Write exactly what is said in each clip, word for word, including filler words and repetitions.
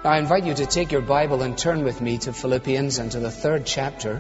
I invite you to take your Bible and turn with me to Philippians and to the third chapter.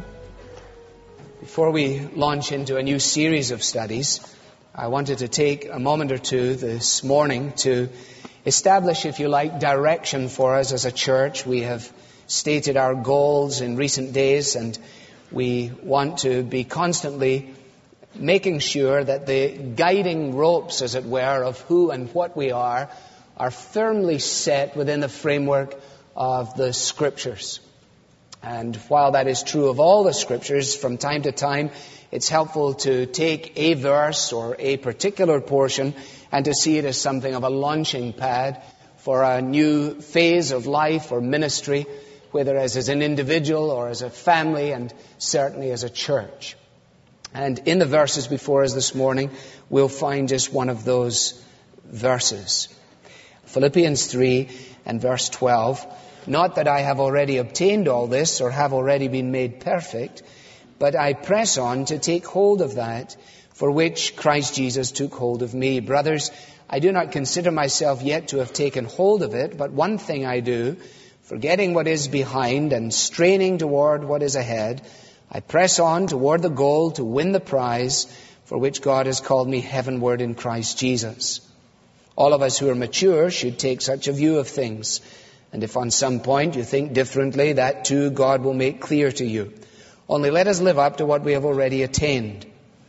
Before we launch into a new series of studies, I wanted to take a moment or two this morning to establish, if you like, direction for us as a church. We have stated our goals in recent days, and we want to be constantly making sure that the guiding ropes, as it were, of who and what we are, are firmly set within the framework of the Scriptures. And while that is true of all the Scriptures, from time to time it's helpful to take a verse or a particular portion and to see it as something of a launching pad for a new phase of life or ministry, whether as, as an individual or as a family, and certainly as a church. And in the verses before us this morning, we'll find just one of those verses. Philippians three and verse twelve. Not that I have already obtained all this or have already been made perfect, but I press on to take hold of that for which Christ Jesus took hold of me. Brothers, I do not consider myself yet to have taken hold of it, but one thing I do, forgetting what is behind and straining toward what is ahead, I press on toward the goal to win the prize for which God has called me heavenward in Christ Jesus. All of us who are mature should take such a view of things. And if on some point you think differently, that too God will make clear to you. Only let us live up to what we have already attained.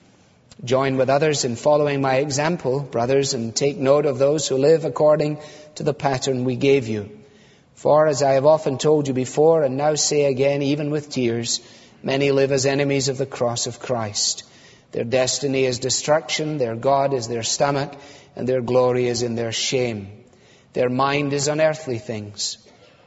Join with others in following my example, brothers, and take note of those who live according to the pattern we gave you. For as I have often told you before, and now say again, even with tears, many live as enemies of the cross of Christ. Their destiny is destruction, their God is their stomach, and their glory is in their shame. Their mind is on earthly things.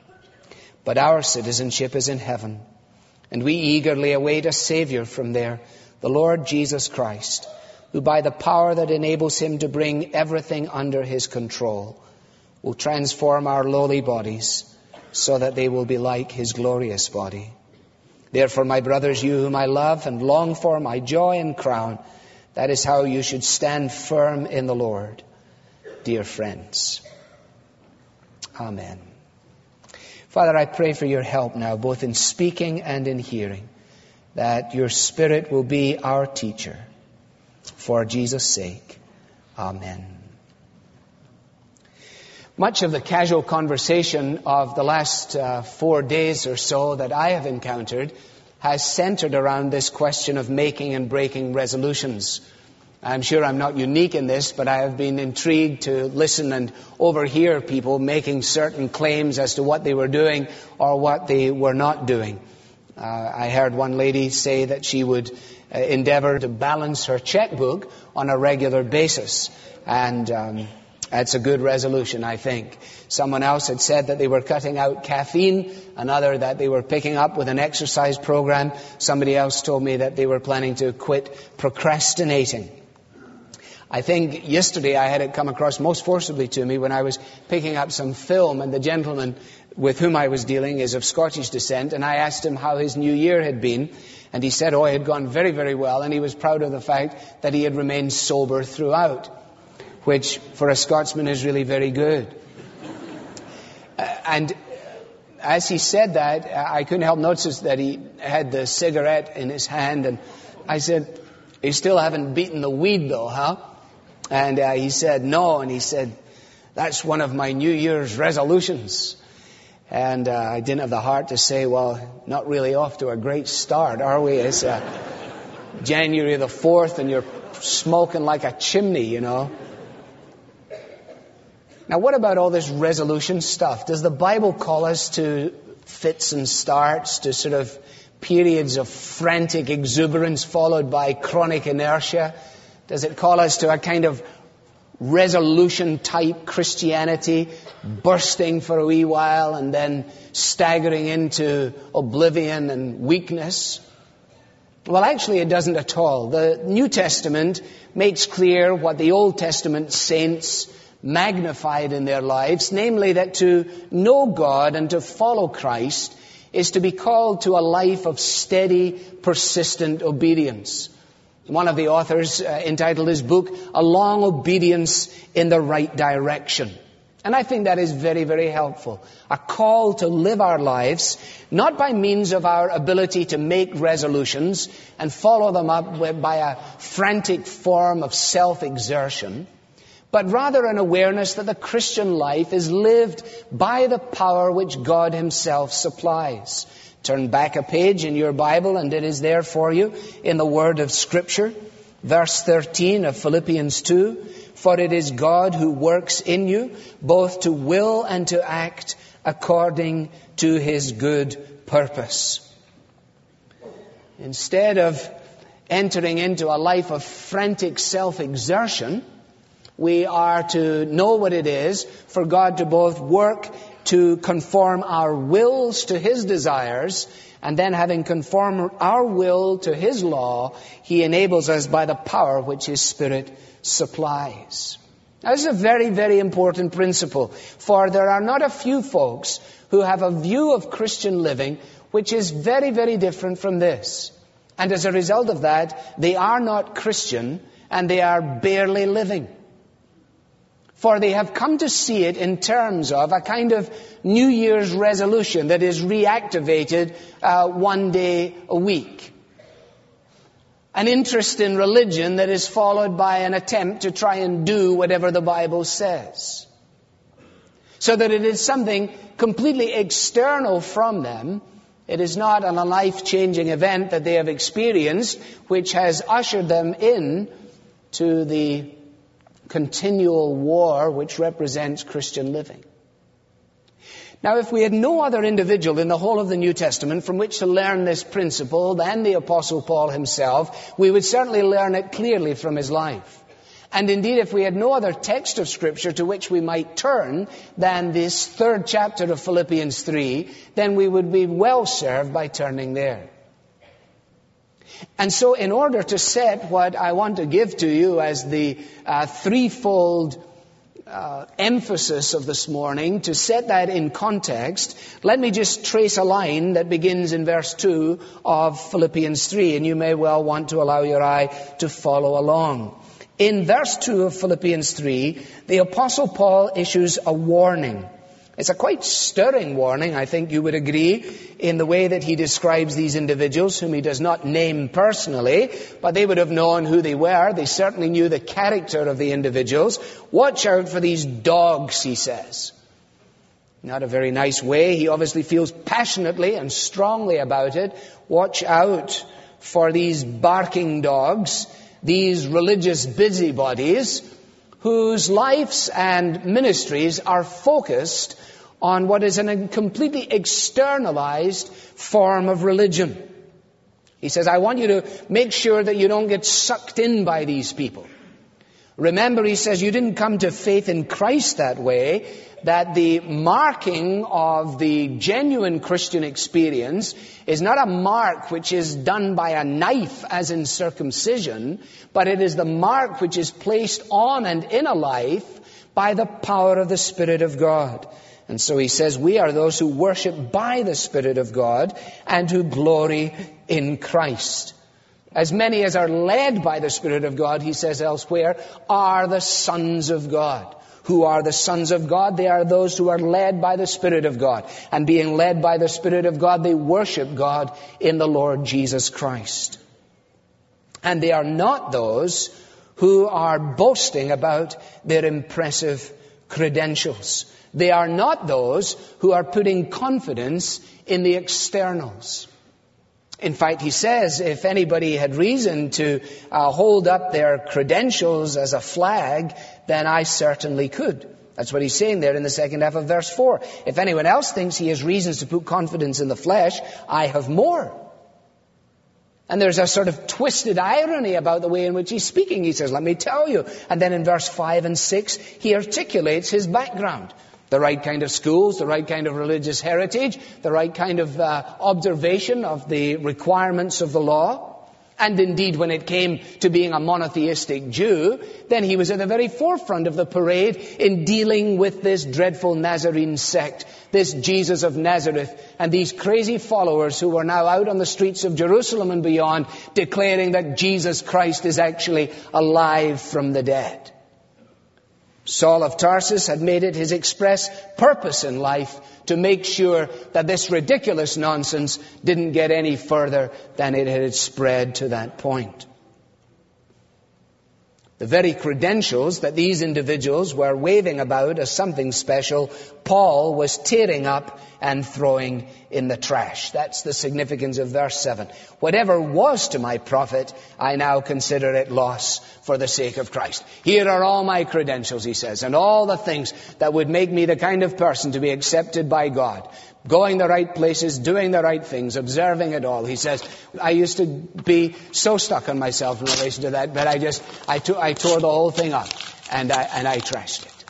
But our citizenship is in heaven, and we eagerly await a Savior from there, the Lord Jesus Christ, who by the power that enables him to bring everything under his control will transform our lowly bodies so that they will be like his glorious body. Therefore, my brothers, you whom I love and long for, my joy and crown, that is how you should stand firm in the Lord, dear friends. Amen. Father, I pray for your help now, both in speaking and in hearing, that your Spirit will be our teacher. For Jesus' sake. Amen. Much of the casual conversation of the last uh, four days or so that I have encountered has centered around this question of making and breaking resolutions. I'm sure I'm not unique in this, but I have been intrigued to listen and overhear people making certain claims as to what they were doing or what they were not doing. Uh, I heard one lady say that she would uh, endeavor to balance her checkbook on a regular basis. And um, that's a good resolution, I think. Someone else had said that they were cutting out caffeine, another that they were picking up with an exercise program. Somebody else told me that they were planning to quit procrastinating. I think yesterday I had it come across most forcibly to me when I was picking up some film, and the gentleman with whom I was dealing is of Scottish descent, and I asked him how his new year had been, and he said, oh, it had gone very, very well, and he was proud of the fact that he had remained sober throughout, which for a Scotsman is really very good. uh, and as he said that, I couldn't help notice that he had the cigarette in his hand, and I said, you still haven't beaten the weed though, huh? And uh, he said, no. And he said, that's one of my New Year's resolutions. And uh, I didn't have the heart to say, well, not really off to a great start, are we? It's uh, January the fourth and you're smoking like a chimney, you know. Now, what about all this resolution stuff? Does the Bible call us to fits and starts, to sort of periods of frantic exuberance followed by chronic inertia? Does it call us to a kind of resolution-type Christianity, bursting for a wee while and then staggering into oblivion and weakness? Well, actually, it doesn't at all. The New Testament makes clear what the Old Testament saints magnified in their lives, namely that to know God and to follow Christ is to be called to a life of steady, persistent obedience. One of the authors uh, entitled his book, A Long Obedience in the Right Direction. And I think that is very, very helpful. A call to live our lives, not by means of our ability to make resolutions and follow them up by a frantic form of self-exertion, but rather an awareness that the Christian life is lived by the power which God Himself supplies. Turn back a page in your Bible and it is there for you in the Word of Scripture. Verse thirteen of Philippians two. For it is God who works in you, both to will and to act according to His good purpose. Instead of entering into a life of frantic self-exertion, we are to know what it is for God to both work to conform our wills to His desires, and then having conformed our will to His law, He enables us by the power which His Spirit supplies. Now, this is a very, very important principle, for there are not a few folks who have a view of Christian living which is very, very different from this. And as a result of that, they are not Christian and they are barely living. For they have come to see it in terms of a kind of New Year's resolution that is reactivated uh, one day a week. An interest in religion that is followed by an attempt to try and do whatever the Bible says. So that it is something completely external from them. It is not a life-changing event that they have experienced which has ushered them in to the continual war which represents Christian living. Now, if we had no other individual in the whole of the New Testament from which to learn this principle than the Apostle Paul himself, we would certainly learn it clearly from his life. And indeed, if we had no other text of Scripture to which we might turn than this third chapter of Philippians three, then we would be well served by turning there. And so in order to set what I want to give to you as the uh, threefold uh, emphasis of this morning, to set that in context, let me just trace a line that begins in verse two of Philippians three, and you may well want to allow your eye to follow along. In verse two of Philippians three, the Apostle Paul issues a warning. It's a quite stirring warning, I think you would agree, in the way that he describes these individuals, whom he does not name personally, but they would have known who they were. They certainly knew the character of the individuals. Watch out for these dogs, he says. Not a very nice way. He obviously feels passionately and strongly about it. Watch out for these barking dogs, these religious busybodies, whose lives and ministries are focused on what is a completely externalized form of religion. He says, I want you to make sure that you don't get sucked in by these people. Remember, he says, you didn't come to faith in Christ that way, that the marking of the genuine Christian experience is not a mark which is done by a knife as in circumcision, but it is the mark which is placed on and in a life by the power of the Spirit of God. And so he says, we are those who worship by the Spirit of God and who glory in Christ. As many as are led by the Spirit of God, he says elsewhere, are the sons of God. Who are the sons of God? They are those who are led by the Spirit of God. And being led by the Spirit of God, they worship God in the Lord Jesus Christ. And they are not those who are boasting about their impressive credentials. They are not those who are putting confidence in the externals. In fact, he says, if anybody had reason to uh, hold up their credentials as a flag, then I certainly could. That's what he's saying there in the second half of verse four. If anyone else thinks he has reasons to put confidence in the flesh, I have more. And there's a sort of twisted irony about the way in which he's speaking. He says, let me tell you. And then in verse five and six, he articulates his background. The right kind of schools, the right kind of religious heritage, the right kind of uh, observation of the requirements of the law. And indeed, when it came to being a monotheistic Jew, then he was at the very forefront of the parade in dealing with this dreadful Nazarene sect, this Jesus of Nazareth, and these crazy followers who were now out on the streets of Jerusalem and beyond, declaring that Jesus Christ is actually alive from the dead. Saul of Tarsus had made it his express purpose in life to make sure that this ridiculous nonsense didn't get any further than it had spread to that point. The very credentials that these individuals were waving about as something special, Paul was tearing up and throwing in the trash. That's the significance of verse seven. Whatever was to my profit, I now consider it loss for the sake of Christ. Here are all my credentials, he says, and all the things that would make me the kind of person to be accepted by God. Going the right places, doing the right things, observing it all. He says, I used to be so stuck on myself in relation to that, but I just, I, to, I tore the whole thing up and I, and I trashed it.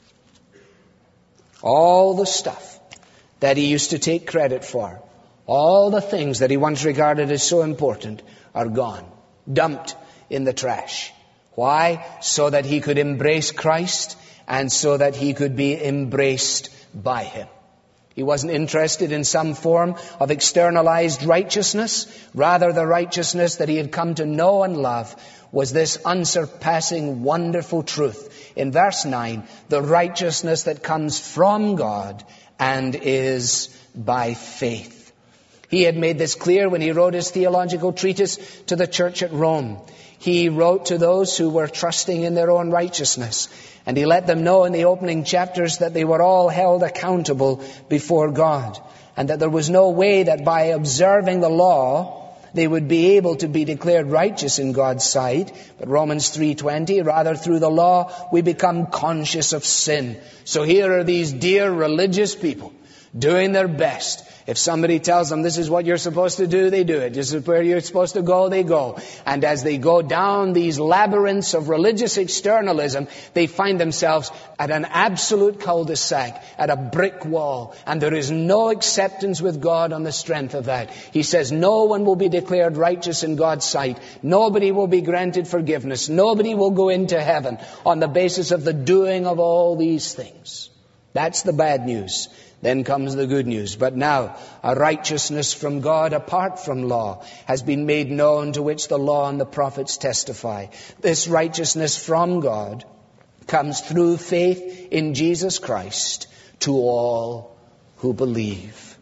All the stuff that he used to take credit for, all the things that he once regarded as so important are gone, dumped in the trash. Why? So that he could embrace Christ and so that he could be embraced by him. He wasn't interested in some form of externalized righteousness. Rather, the righteousness that he had come to know and love was this unsurpassing, wonderful truth. In verse nine, the righteousness that comes from God and is by faith. He had made this clear when he wrote his theological treatise to the church at Rome. He wrote to those who were trusting in their own righteousness. And he let them know in the opening chapters that they were all held accountable before God. And that there was no way that by observing the law, they would be able to be declared righteous in God's sight. But Romans three twenty, rather through the law, we become conscious of sin. So here are these dear religious people doing their best. If somebody tells them this is what you're supposed to do, they do it. This is where you're supposed to go, they go. And as they go down these labyrinths of religious externalism, they find themselves at an absolute cul-de-sac, at a brick wall. And there is no acceptance with God on the strength of that. He says no one will be declared righteous in God's sight. Nobody will be granted forgiveness. Nobody will go into heaven on the basis of the doing of all these things. That's the bad news. Then comes the good news. But now, a righteousness from God apart from law has been made known, to which the law and the prophets testify. This righteousness from God comes through faith in Jesus Christ to all who believe.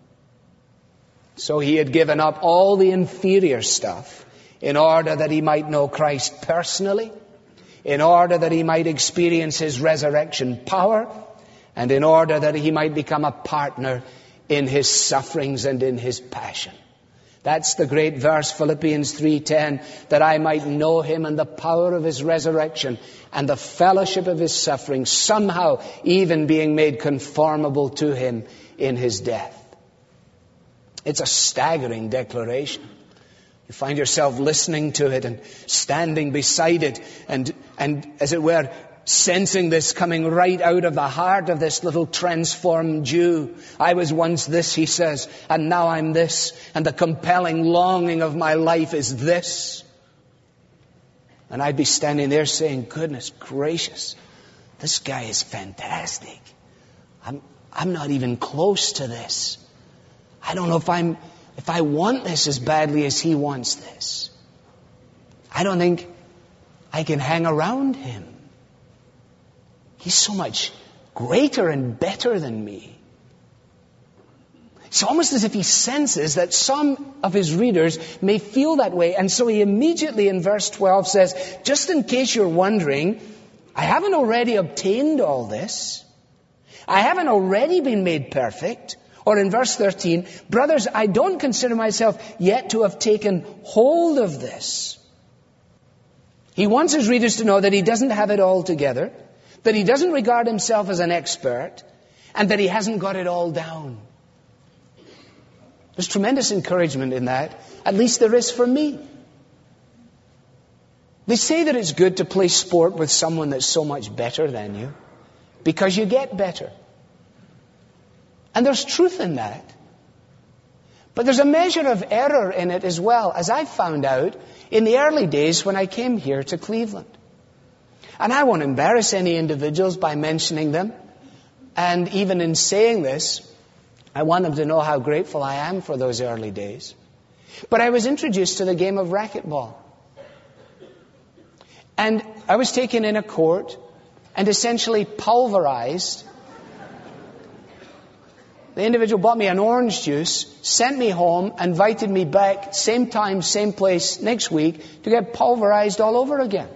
So he had given up all the inferior stuff in order that he might know Christ personally, in order that he might experience his resurrection power, and in order that he might become a partner in his sufferings and in his passion. That's the great verse, Philippians three ten, that I might know him and the power of his resurrection and the fellowship of his suffering, somehow even being made conformable to him in his death. It's a staggering declaration. You find yourself listening to it and standing beside it and, and as it were, sensing this coming right out of the heart of this little transformed Jew. I was once this, he says, and now I'm this, and the compelling longing of my life is this. And I'd be standing there saying, goodness gracious, this guy is fantastic. I'm, I'm not even close to this. I don't know if I'm, if I want this as badly as he wants this. I don't think I can hang around him. He's so much greater and better than me. It's almost as if he senses that some of his readers may feel that way. And so he immediately in verse twelve says, just in case you're wondering, I haven't already obtained all this. I haven't already been made perfect. Or in verse thirteen, brothers, I don't consider myself yet to have taken hold of this. He wants his readers to know that he doesn't have it all together, that he doesn't regard himself as an expert, and that he hasn't got it all down. There's tremendous encouragement in that. At least there is for me. They say that it's good to play sport with someone that's so much better than you, because you get better. And there's truth in that. But there's a measure of error in it as well, as I found out in the early days when I came here to Cleveland. And I won't embarrass any individuals by mentioning them. And even in saying this, I want them to know how grateful I am for those early days. But I was introduced to the game of racquetball. And I was taken in a court and essentially pulverized. The individual bought me an orange juice, sent me home, invited me back, same time, same place, next week, to get pulverized all over again.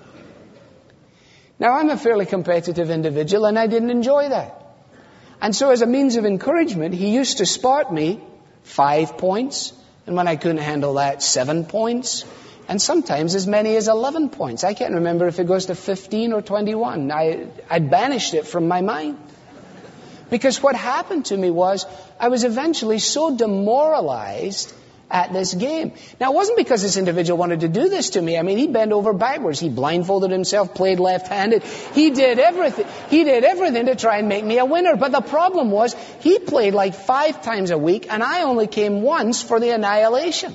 Now, I'm a fairly competitive individual, and I didn't enjoy that. And so as a means of encouragement, he used to spot me five points, and when I couldn't handle that, seven points, and sometimes as many as eleven points. I can't remember if it goes to fifteen or twenty-one. I, I banished it from my mind. Because what happened to me was, I was eventually so demoralized at this game. Now, it wasn't because this individual wanted to do this to me. I mean, he bent over backwards. He blindfolded himself, played left-handed. He did everything. He did everything to try and make me a winner. But the problem was, he played like five times a week, and I only came once for the annihilation.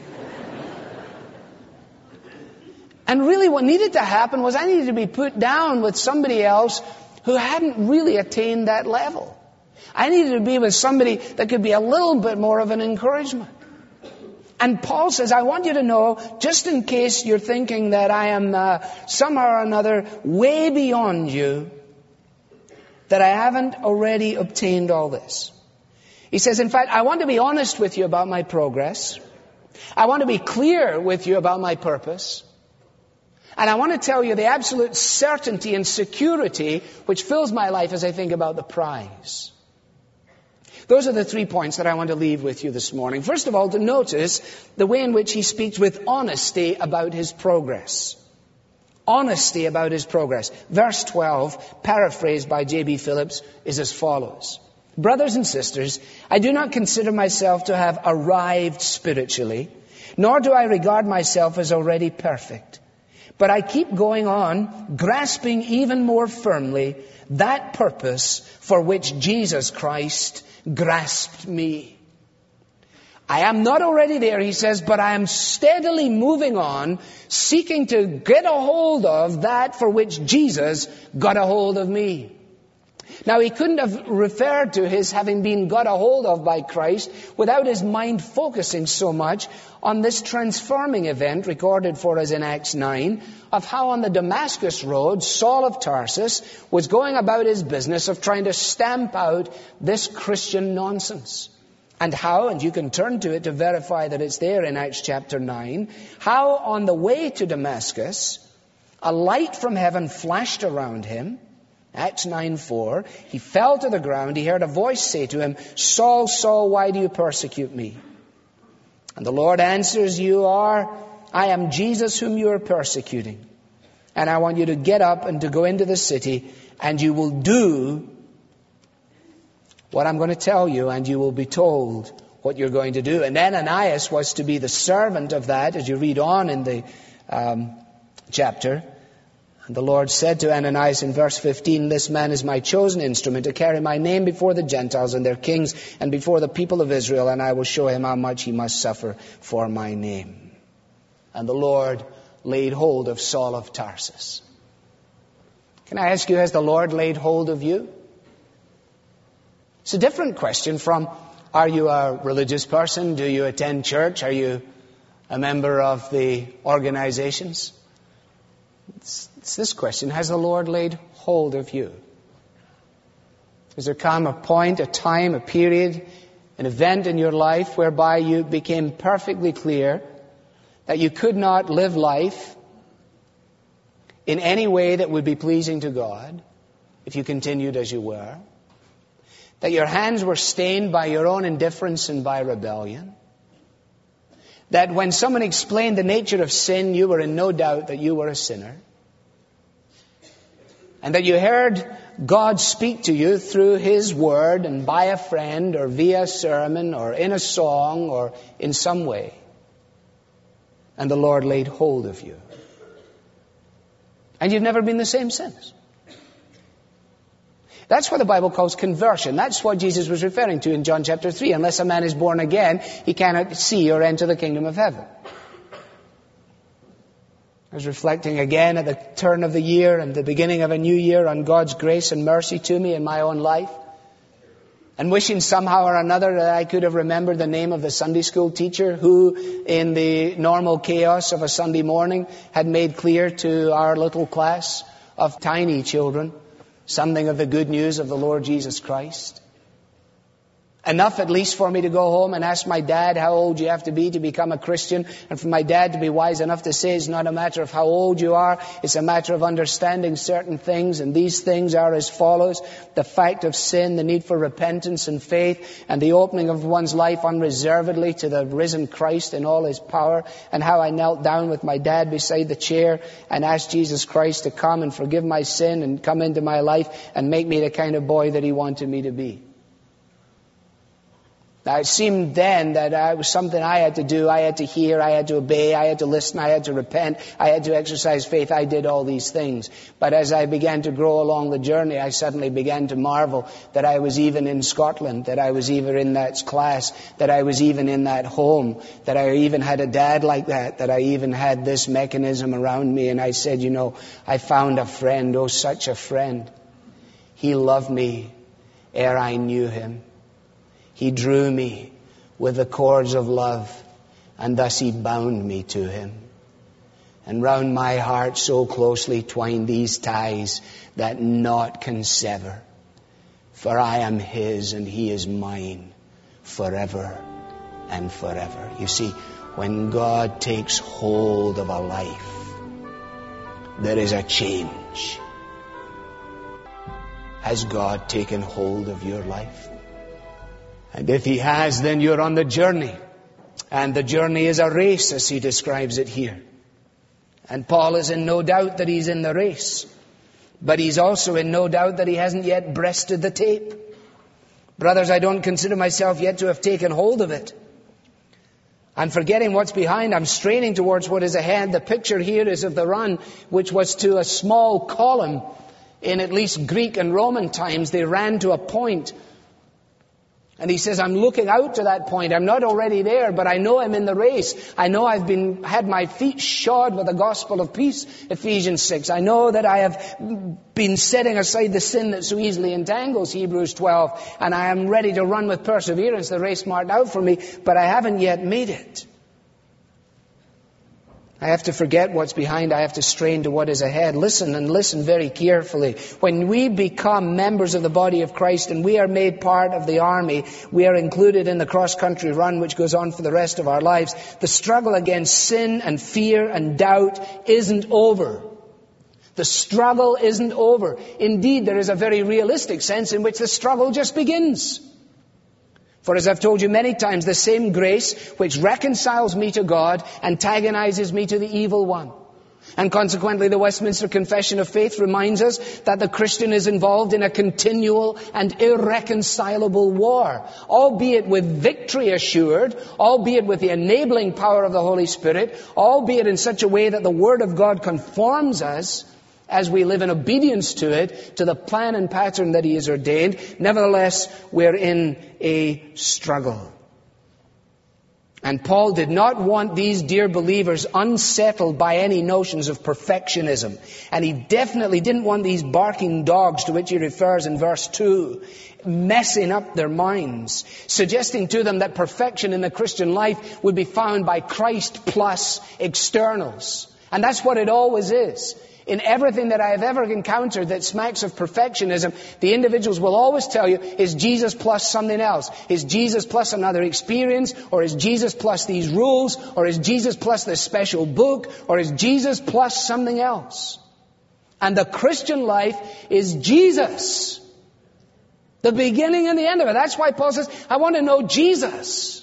And really what needed to happen was I needed to be put down with somebody else who hadn't really attained that level. I needed to be with somebody that could be a little bit more of an encouragement. And Paul says, I want you to know, just in case you're thinking that I am uh, somehow or another way beyond you, that I haven't already obtained all this. He says, in fact, I want to be honest with you about my progress. I want to be clear with you about my purpose. And I want to tell you the absolute certainty and security which fills my life as I think about the prize. Those are the three points that I want to leave with you this morning. First of all, to notice the way in which he speaks with honesty about his progress. Honesty about his progress. Verse twelve, paraphrased by J B Phillips, is as follows. Brothers and sisters, I do not consider myself to have arrived spiritually, nor do I regard myself as already perfect. But I keep going on, grasping even more firmly that purpose for which Jesus Christ grasped me. I am not already there, he says, but I am steadily moving on, seeking to get a hold of that for which Jesus got a hold of me. Now, he couldn't have referred to his having been got a hold of by Christ without his mind focusing so much on this transforming event recorded for us in Acts nine of how on the Damascus road, Saul of Tarsus was going about his business of trying to stamp out this Christian nonsense. And how, and you can turn to it to verify that it's there in Acts chapter nine, how on the way to Damascus, a light from heaven flashed around him. Acts nine four, he fell to the ground. He heard a voice say to him, Saul, Saul, why do you persecute me? And the Lord answers, you are, I am Jesus whom you are persecuting. And I want you to get up and to go into the city, and you will do what I'm going to tell you, and you will be told what you're going to do. And Ananias was to be the servant of that, as you read on in the um, chapter. And the Lord said to Ananias in verse fifteen, this man is my chosen instrument to carry my name before the Gentiles and their kings and before the people of Israel, and I will show him how much he must suffer for my name. And the Lord laid hold of Saul of Tarsus. Can I ask you, has the Lord laid hold of you? It's a different question from, are you a religious person? Do you attend church? Are you a member of the organizations? It's, it's this question. Has the Lord laid hold of you? Has there come a point, a time, a period, an event in your life whereby you became perfectly clear that you could not live life in any way that would be pleasing to God if you continued as you were? That your hands were stained by your own indifference and by rebellion? That when someone explained the nature of sin, you were in no doubt that you were a sinner? And that you heard God speak to you through His Word and by a friend or via a sermon or in a song or in some way. And the Lord laid hold of you. And you've never been the same since. That's what the Bible calls conversion. That's what Jesus was referring to in John chapter three. Unless a man is born again, he cannot see or enter the kingdom of heaven. I was reflecting again at the turn of the year and the beginning of a new year on God's grace and mercy to me in my own life. And wishing somehow or another that I could have remembered the name of the Sunday school teacher who, in the normal chaos of a Sunday morning, had made clear to our little class of tiny children something of the good news of the Lord Jesus Christ. Enough at least for me to go home and ask my dad how old you have to be to become a Christian, and for my dad to be wise enough to say it's not a matter of how old you are, it's a matter of understanding certain things, and these things are as follows: the fact of sin, the need for repentance and faith, and the opening of one's life unreservedly to the risen Christ in all His power, and how I knelt down with my dad beside the chair and asked Jesus Christ to come and forgive my sin and come into my life and make me the kind of boy that He wanted me to be. Now, it seemed then that it was something I had to do. I had to hear, I had to obey, I had to listen, I had to repent, I had to exercise faith. I did all these things. But as I began to grow along the journey, I suddenly began to marvel that I was even in Scotland, that I was even in that class, that I was even in that home, that I even had a dad like that, that I even had this mechanism around me. And I said, you know, I found a friend, oh, such a friend. He loved me ere I knew Him. He drew me with the cords of love, and thus He bound me to Him. And round my heart so closely twined these ties that naught can sever. For I am His and He is mine forever and forever. You see, when God takes hold of a life, there is a change. Has God taken hold of your life? And if He has, then you're on the journey. And the journey is a race, as he describes it here. And Paul is in no doubt that he's in the race. But he's also in no doubt that he hasn't yet breasted the tape. Brothers, I don't consider myself yet to have taken hold of it. I'm forgetting what's behind. I'm straining towards what is ahead. The picture here is of the run, which was to a small column. In at least Greek and Roman times, they ran to a point. And he says, I'm looking out to that point. I'm not already there, but I know I'm in the race. I know I've been had my feet shod with the gospel of peace, Ephesians six. I know that I have been setting aside the sin that so easily entangles, Hebrews twelve. And I am ready to run with perseverance the race marked out for me, but I haven't yet made it. I have to forget what's behind. I have to strain to what is ahead. Listen and listen very carefully. When we become members of the body of Christ and we are made part of the army, we are included in the cross-country run which goes on for the rest of our lives. The struggle against sin and fear and doubt isn't over. The struggle isn't over. Indeed, there is a very realistic sense in which the struggle just begins. For as I've told you many times, the same grace which reconciles me to God antagonizes me to the evil one. And consequently, the Westminster Confession of Faith reminds us that the Christian is involved in a continual and irreconcilable war, albeit with victory assured, albeit with the enabling power of the Holy Spirit, albeit in such a way that the Word of God conforms us as we live in obedience to it, to the plan and pattern that He has ordained. Nevertheless, we're in a struggle. And Paul did not want these dear believers unsettled by any notions of perfectionism. And he definitely didn't want these barking dogs, to which he refers in verse two, messing up their minds, suggesting to them that perfection in the Christian life would be found by Christ plus externals. And that's what it always is. In everything that I have ever encountered that smacks of perfectionism, the individuals will always tell you, is Jesus plus something else? Is Jesus plus another experience? Or is Jesus plus these rules? Or is Jesus plus this special book? Or is Jesus plus something else? And the Christian life is Jesus. The beginning and the end of it. That's why Paul says, I want to know Jesus.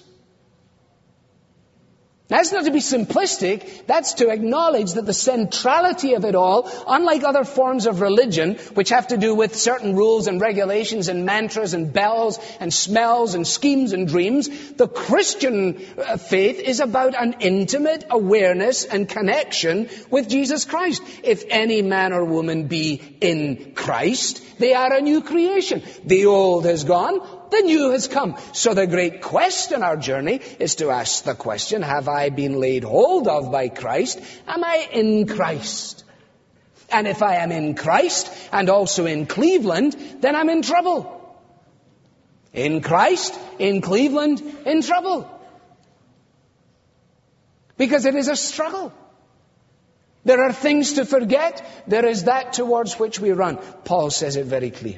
That's not to be simplistic. That's to acknowledge that the centrality of it all, unlike other forms of religion, which have to do with certain rules and regulations and mantras and bells and smells and schemes and dreams, the Christian faith is about an intimate awareness and connection with Jesus Christ. If any man or woman be in Christ, they are a new creation. The old has gone, the new has come. So the great quest in our journey is to ask the question, have I been laid hold of by Christ? Am I in Christ? And if I am in Christ and also in Cleveland, then I'm in trouble. In Christ, in Cleveland, in trouble. Because it is a struggle. There are things to forget. There is that towards which we run. Paul says it very clear.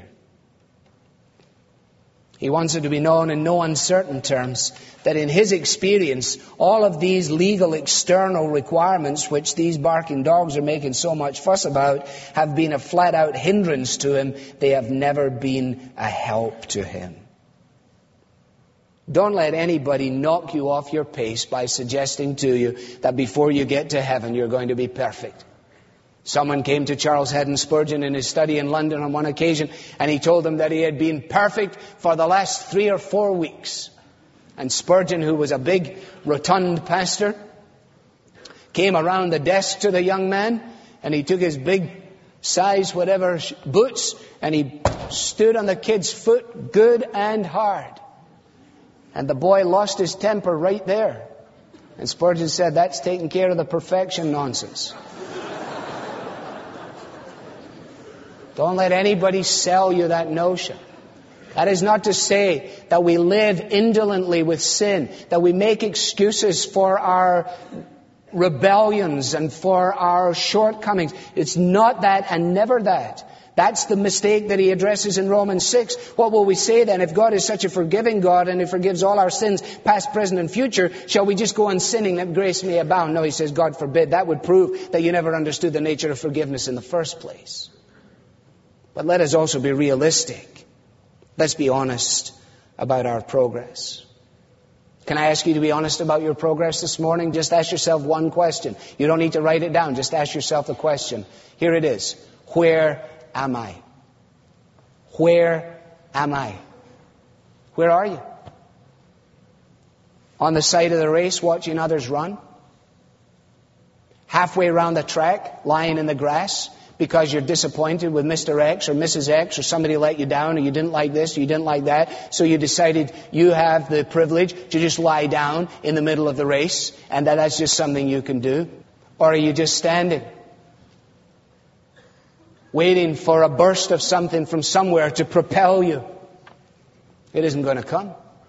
He wants it to be known in no uncertain terms that in his experience, all of these legal external requirements which these barking dogs are making so much fuss about have been a flat-out hindrance to him. They have never been a help to him. Don't let anybody knock you off your pace by suggesting to you that before you get to heaven you're going to be perfect. Someone came to Charles Haddon Spurgeon in his study in London on one occasion, and he told them that he had been perfect for the last three or four weeks. And Spurgeon, who was a big, rotund pastor, came around the desk to the young man, and he took his big size, whatever, boots, and he stood on the kid's foot good and hard. And the boy lost his temper right there. And Spurgeon said, that's taking care of the perfection nonsense. Don't let anybody sell you that notion. That is not to say that we live indolently with sin, that we make excuses for our rebellions and for our shortcomings. It's not that and never that. That's the mistake that he addresses in Romans six. What will we say then? If God is such a forgiving God and He forgives all our sins, past, present, and future, shall we just go on sinning that grace may abound? No, he says, God forbid. That would prove that you never understood the nature of forgiveness in the first place. But let us also be realistic. Let's be honest about our progress. Can I ask you to be honest about your progress this morning? Just ask yourself one question. You don't need to write it down. Just ask yourself the question. Here it is. Where am I? Where am I? Where are you? On the side of the race watching others run? Halfway around the track, lying in the grass? Because you're disappointed with Mister X or Missus X, or somebody let you down, or you didn't like this, or you didn't like that. So you decided you have the privilege to just lie down in the middle of the race, and that that's just something you can do. Or are you just standing, waiting for a burst of something from somewhere to propel you? It isn't going to come.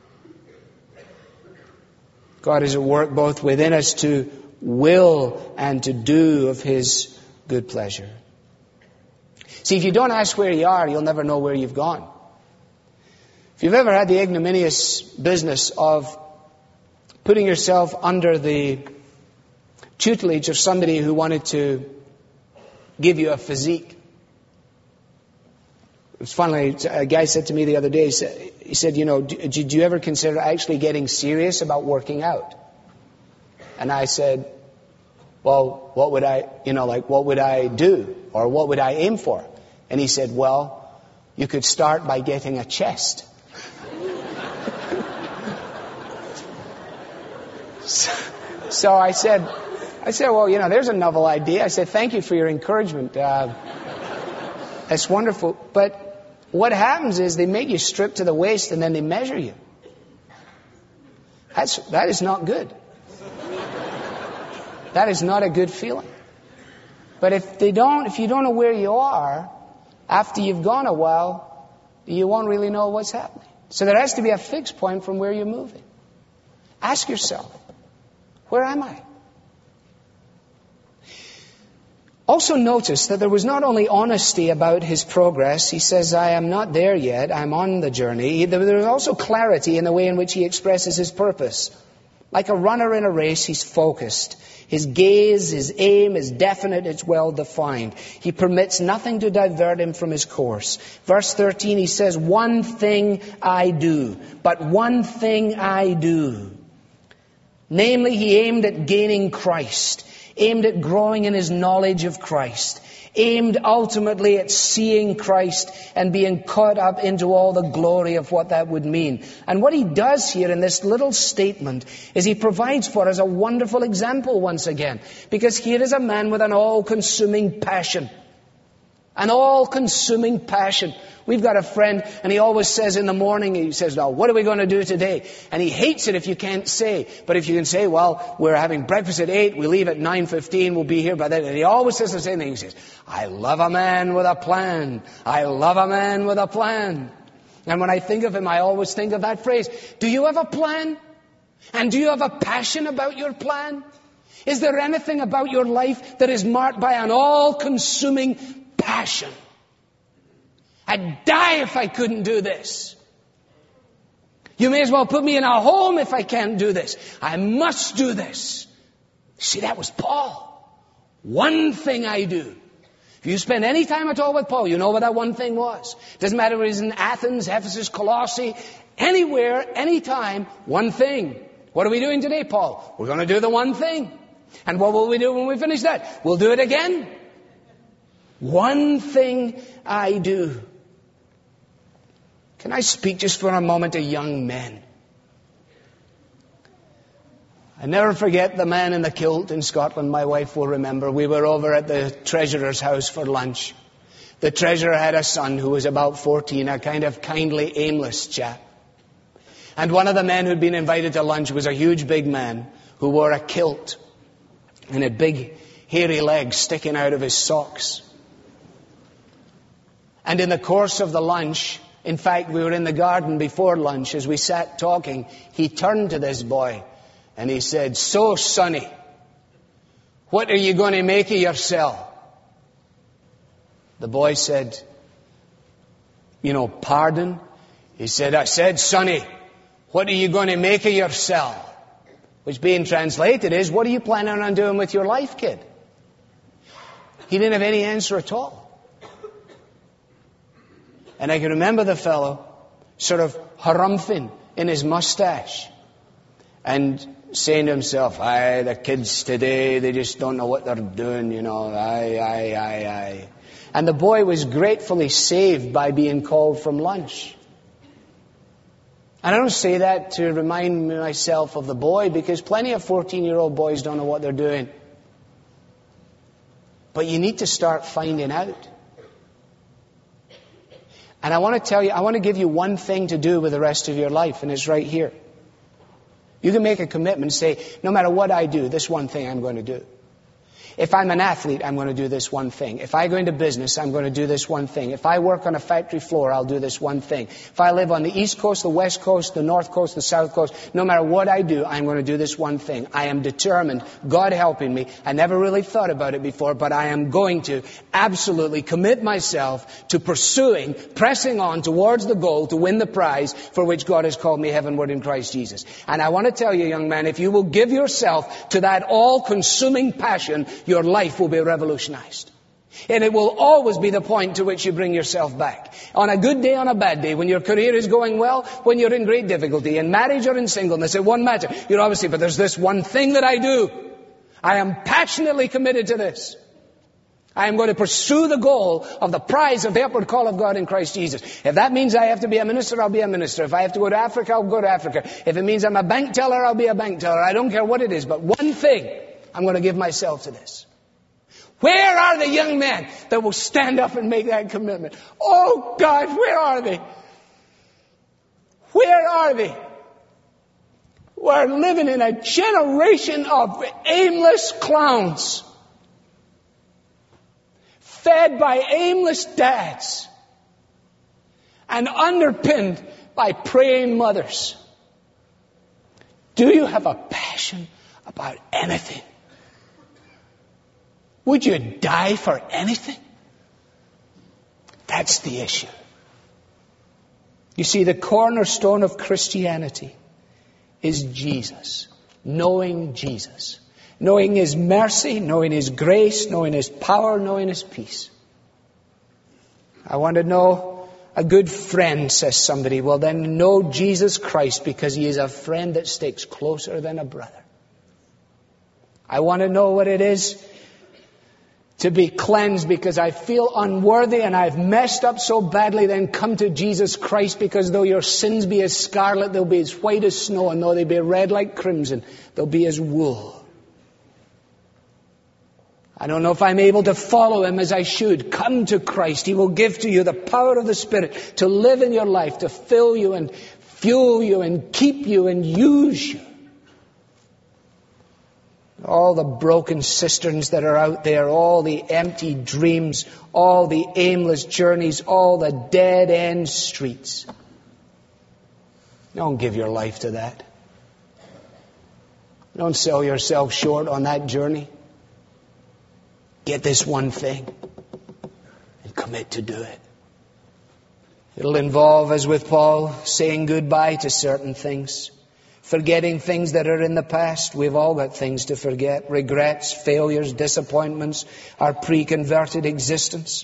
God is at work both within us to will and to do of His good pleasure. See, if you don't ask where you are, you'll never know where you've gone. If you've ever had the ignominious business of putting yourself under the tutelage of somebody who wanted to give you a physique. It was funny, a guy said to me the other day, he said, he said you know, did you ever consider actually getting serious about working out? And I said, well, what would I, you know, like, what would I do? Or what would I aim for? And he said, well, you could start by getting a chest. so, so I said, I said, well, you know, there's a novel idea. I said, thank you for your encouragement. Uh, that's wonderful. But what happens is they make you strip to the waist and then they measure you. That's, that is not good. That is not a good feeling. But if they don't, if you don't know where you are, after you've gone a while, you won't really know what's happening. So there has to be a fixed point from where you're moving. Ask yourself, where am I? Also notice that there was not only honesty about his progress. He says, I am not there yet. I'm on the journey. There was also clarity in the way in which he expresses his purpose. Like a runner in a race, he's focused. His gaze, his aim is definite, it's well defined. He permits nothing to divert him from his course. Verse thirteen, he says, one thing I do, but one thing I do. Namely, he aimed at gaining Christ, aimed at growing in his knowledge of Christ, aimed ultimately at seeing Christ and being caught up into all the glory of what that would mean. And what he does here in this little statement is he provides for us a wonderful example once again. Because here is a man with an all-consuming passion. An all-consuming passion. We've got a friend, and he always says in the morning, he says, now, what are we going to do today? And he hates it if you can't say. But if you can say, well, we're having breakfast at eight, we leave at nine fifteen, we'll be here by then. And he always says the same thing. He says, I love a man with a plan. I love a man with a plan. And when I think of him, I always think of that phrase. Do you have a plan? And do you have a passion about your plan? Is there anything about your life that is marked by an all-consuming passion? I'd die if I couldn't do this. You may as well put me in a home if I can't do this. I must do this. See, that was Paul. One thing I do. If you spend any time at all with Paul, you know what that one thing was. Doesn't matter whether he's in Athens, Ephesus, Colossae, anywhere, anytime, one thing. What are we doing today, Paul? We're going to do the one thing. And what will we do when we finish that? We'll do it again. One thing I do. Can I speak just for a moment to young men? I never forget the man in the kilt in Scotland. My wife will remember. We were over at the treasurer's house for lunch. The treasurer had a son who was about fourteen, a kind of kindly, aimless chap. And one of the men who'd been invited to lunch was a huge big man who wore a kilt and had big hairy legs sticking out of his socks. And in the course of the lunch, in fact, we were in the garden before lunch, as we sat talking, he turned to this boy and he said, "So, sonny, what are you going to make of yourself?" The boy said, "You know, pardon?" He said, "I said, sonny, what are you going to make of yourself?" Which being translated is, what are you planning on doing with your life, kid? He didn't have any answer at all. And I can remember the fellow sort of harumphing in his mustache and saying to himself, "Aye, the kids today, they just don't know what they're doing, you know, aye, aye, aye, aye." And the boy was gratefully saved by being called from lunch. And I don't say that to remind myself of the boy, because plenty of fourteen-year-old boys don't know what they're doing. But you need to start finding out. And I want to tell you, I want to give you one thing to do with the rest of your life, and it's right here. You can make a commitment and say, no matter what I do, this one thing I'm going to do. If I'm an athlete, I'm going to do this one thing. If I go into business, I'm going to do this one thing. If I work on a factory floor, I'll do this one thing. If I live on the East Coast, the West Coast, the North Coast, the South Coast, no matter what I do, I'm going to do this one thing. I am determined, God helping me. I never really thought about it before, but I am going to absolutely commit myself to pursuing, pressing on towards the goal to win the prize for which God has called me heavenward in Christ Jesus. And I want to tell you, young man, if you will give yourself to that all-consuming passion, your life will be revolutionized. And it will always be the point to which you bring yourself back. On a good day, on a bad day, when your career is going well, when you're in great difficulty, in marriage or in singleness, it won't matter. You're obviously, but there's this one thing that I do. I am passionately committed to this. I am going to pursue the goal of the prize of the upward call of God in Christ Jesus. If that means I have to be a minister, I'll be a minister. If I have to go to Africa, I'll go to Africa. If it means I'm a bank teller, I'll be a bank teller. I don't care what it is, but one thing, I'm going to give myself to this. Where are the young men that will stand up and make that commitment? Oh God, where are they? Where are they? We're living in a generation of aimless clowns, fed by aimless dads, and underpinned by praying mothers. Do you have a passion about anything? Would you die for anything? That's the issue. You see, the cornerstone of Christianity is Jesus. Knowing Jesus. Knowing His mercy, knowing His grace, knowing His power, knowing His peace. I want to know a good friend, says somebody. Well, then know Jesus Christ, because He is a friend that sticks closer than a brother. I want to know what it is to be cleansed because I feel unworthy and I've messed up so badly. Then come to Jesus Christ, because though your sins be as scarlet, they'll be as white as snow, and though they be red like crimson, they'll be as wool. I don't know if I'm able to follow Him as I should. Come to Christ. He will give to you the power of the Spirit to live in your life, to fill you and fuel you and keep you and use you. All the broken cisterns that are out there, all the empty dreams, all the aimless journeys, all the dead-end streets. Don't give your life to that. Don't sell yourself short on that journey. Get this one thing and commit to do it. It'll involve, as with Paul, saying goodbye to certain things. Forgetting things that are in the past. We've all got things to forget. Regrets, failures, disappointments, our pre-converted existence.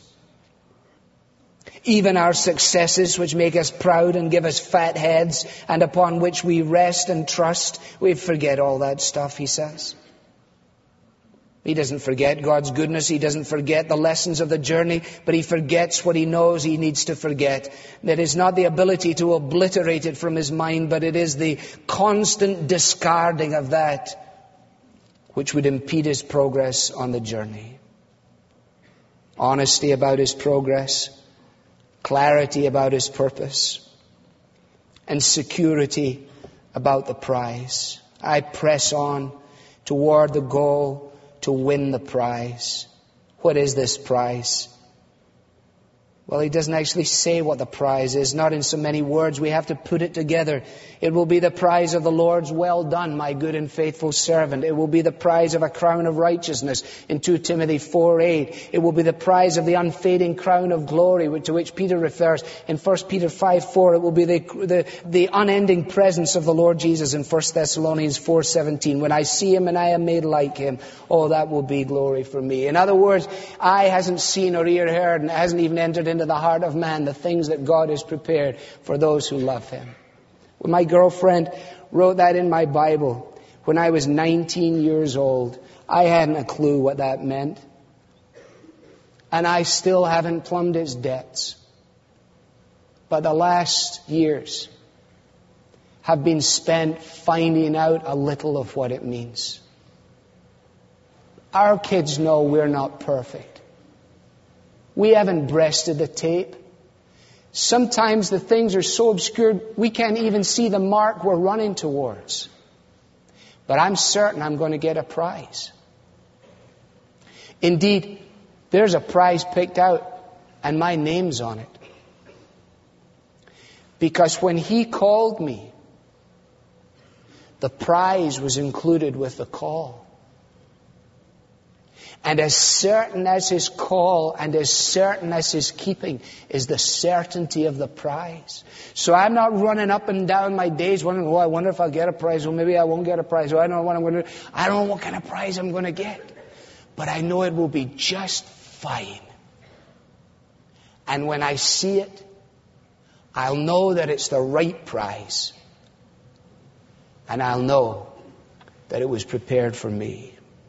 Even our successes, which make us proud and give us fat heads, and upon which we rest and trust. We forget all that stuff, he says. He doesn't forget God's goodness. He doesn't forget the lessons of the journey, but he forgets what he knows he needs to forget. That is not the ability to obliterate it from his mind, but it is the constant discarding of that which would impede his progress on the journey. Honesty about his progress, clarity about his purpose, and security about the prize. I press on toward the goal to win the prize. What is this prize? Well, he doesn't actually say what the prize is, not in so many words. We have to put it together. It will be the prize of the Lord's well done, my good and faithful servant. It will be the prize of a crown of righteousness in two Timothy four eight. It will be the prize of the unfading crown of glory, to which Peter refers in First Peter five four. It will be the, the, the unending presence of the Lord Jesus in First Thessalonians four seventeen. When I see him and I am made like him, oh, that will be glory for me. In other words, eye hasn't seen or ear heard, and hasn't even entered into the heart of man the things that God has prepared for those who love him. When my girlfriend wrote that in my Bible when I was nineteen years old, I hadn't a clue what that meant. And I still haven't plumbed its depths. But the last years have been spent finding out a little of what it means. Our kids know we're not perfect. We haven't breasted the tape. Sometimes the things are so obscure we can't even see the mark we're running towards. But I'm certain I'm going to get a prize. Indeed, there's a prize picked out and my name's on it. Because when he called me, the prize was included with the call. And as certain as his call and as certain as his keeping is the certainty of the prize. So I'm not running up and down my days wondering, oh, I wonder if I'll get a prize. Or maybe I won't get a prize. Or I don't know what I'm going to do. I don't know what kind of prize I'm going to get. But I know it will be just fine. And when I see it, I'll know that it's the right prize. And I'll know that it was prepared for me.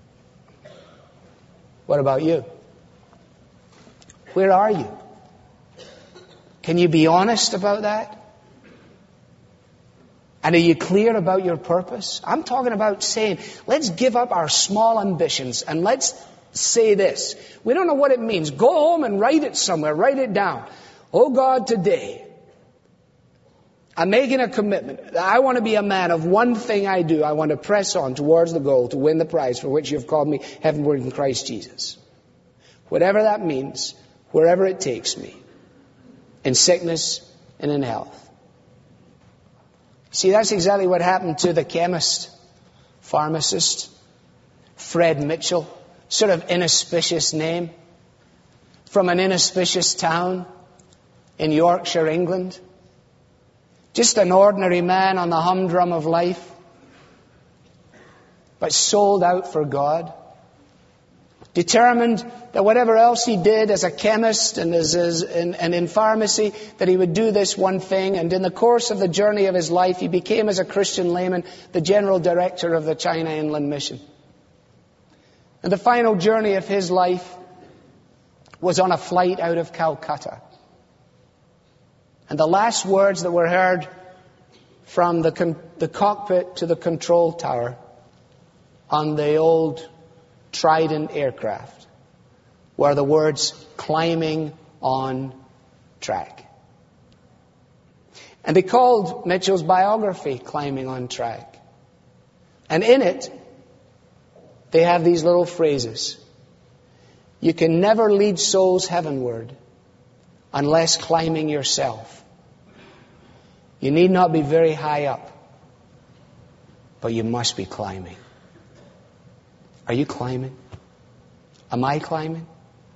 What about you? Where are you? Can you be honest about that? And are you clear about your purpose? I'm talking about saying, let's give up our small ambitions and let's say this. We don't know what it means. Go home and write it somewhere. Write it down. Oh God, today, I'm making a commitment. I want to be a man of one thing I do. I want to press on towards the goal to win the prize for which you've called me heavenward in Christ Jesus. Whatever that means, wherever it takes me, in sickness and in health. See, that's exactly what happened to the chemist, pharmacist, Fred Mitchell. Sort of inauspicious name. From an inauspicious town in Yorkshire, England. Just an ordinary man on the humdrum of life, but sold out for God. Determined that whatever else he did as a chemist and as, as in, and in pharmacy, that he would do this one thing. And in the course of the journey of his life, he became, as a Christian layman, the general director of the China Inland Mission. And the final journey of his life was on a flight out of Calcutta. And the last words that were heard from the, con- the cockpit to the control tower on the old Trident aircraft were the words, climbing on track. And they called Mitchell's biography Climbing on Track. And in it, they have these little phrases. You can never lead souls heavenward unless climbing yourself. You need not be very high up, but you must be climbing. Are you climbing? Am I climbing?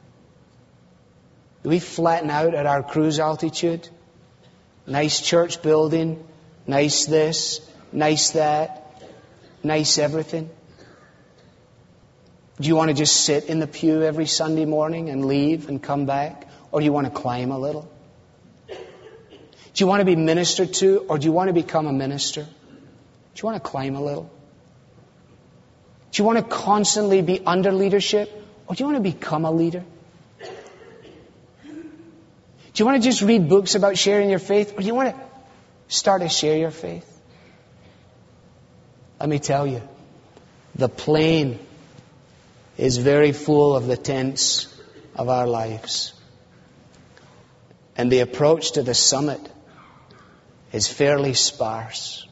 Do we flatten out at our cruise altitude? Nice church building, nice this, nice that, nice everything. Do you want to just sit in the pew every Sunday morning and leave and come back? Or do you want to climb a little? Do you want to be ministered to, or do you want to become a minister? Do you want to climb a little? Do you want to constantly be under leadership, or do you want to become a leader? Do you want to just read books about sharing your faith, or do you want to start to share your faith? Let me tell you, the plane is very full of the tents of our lives. And the approach to the summit is fairly sparse.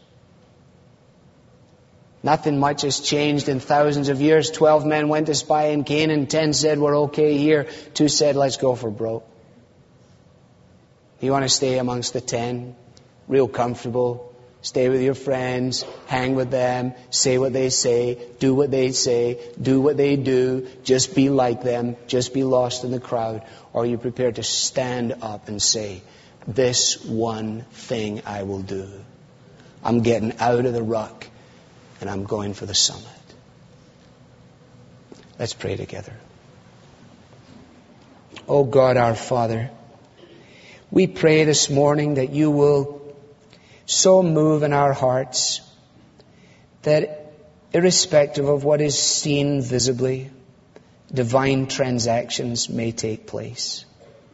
Nothing much has changed in thousands of years. Twelve men went to spy in Canaan. Ten said we're okay here. Two said let's go for broke. You want to stay amongst the ten? Real comfortable. Stay with your friends, hang with them, say what they say, do what they say, do what they do, just be like them, just be lost in the crowd. Or are you prepared to stand up and say, this one thing I will do. I'm getting out of the ruck and I'm going for the summit. Let's pray together. Oh God, our Father, we pray this morning that you will so move in our hearts that irrespective of what is seen visibly, divine transactions may take place.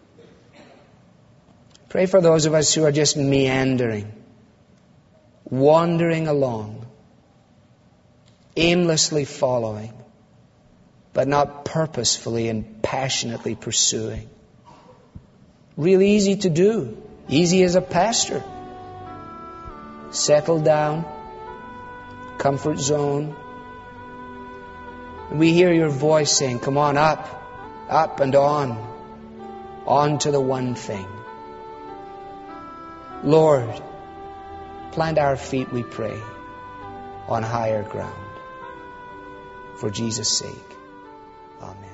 Pray for those of us who are just meandering, wandering along, aimlessly following, but not purposefully and passionately pursuing. Real easy to do. Easy as a pastor. Settle down, comfort zone. And we hear your voice saying, come on up, up and on, on to the one thing. Lord, plant our feet, we pray, on higher ground. For Jesus' sake. Amen.